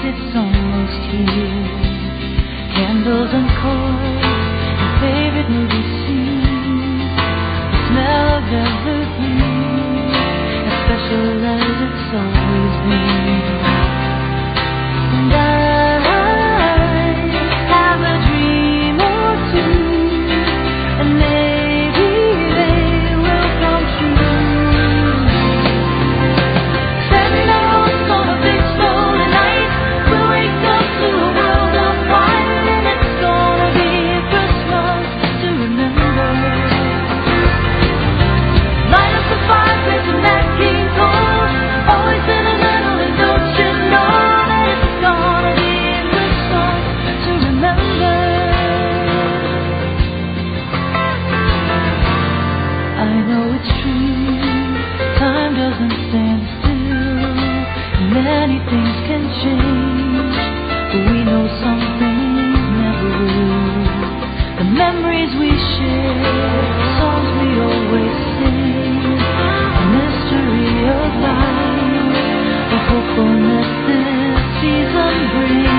it's almost here. Candles and chords and favorite movie scenes. The smell of evergreen, as special as it's always been. And I have a dream or two, and maybe they will come true. Send out on a big snowy night, we'll wake up to a world of white, and it's gonna be a Christmas to remember. Light up the fireplace and Nat King Cole, always sentimental, and don't you know that it's gonna be a Christmas to remember. I know it's true, time doesn't stand still, many things can change, but we know some things never will. The memories we share, songs we always sing, the mystery of life, the hopefulness this season brings.